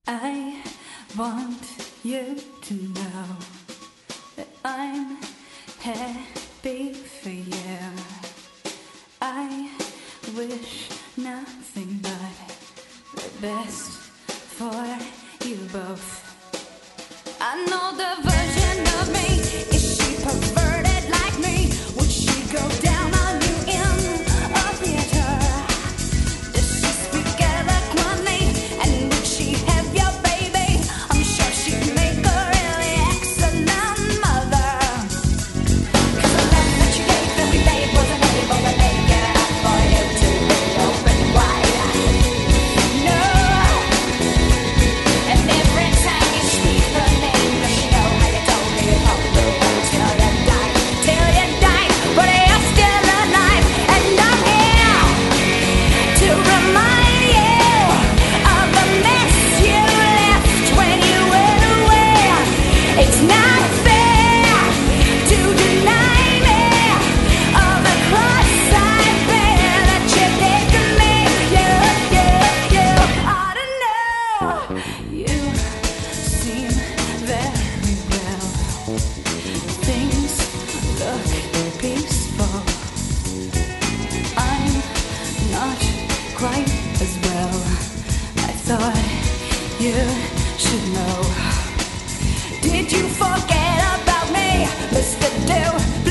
I want you to know that I'm happy for you. I wish nothing but the best for you both. I know the version of me. Is she perverted like me? Would she go down on you in a theater? Does she speak eloquently? And would she have your baby? I'm sure she'd make a really excellent mother. 'Cause the love that you gave every day wasn't able to make it up for you to be open wide. No. And every time you speak her name, does she know how you told me all the way till you died? Till you died, but you're still alive. And I'm here to remind you of the mess you left when you went away. It's not fair to deny me of the cross I bear that you did to me. You ought to know. You seem very well. Things look peaceful. I'm not quite as well. I thought you should know. Did you forget about me, Mr. Do?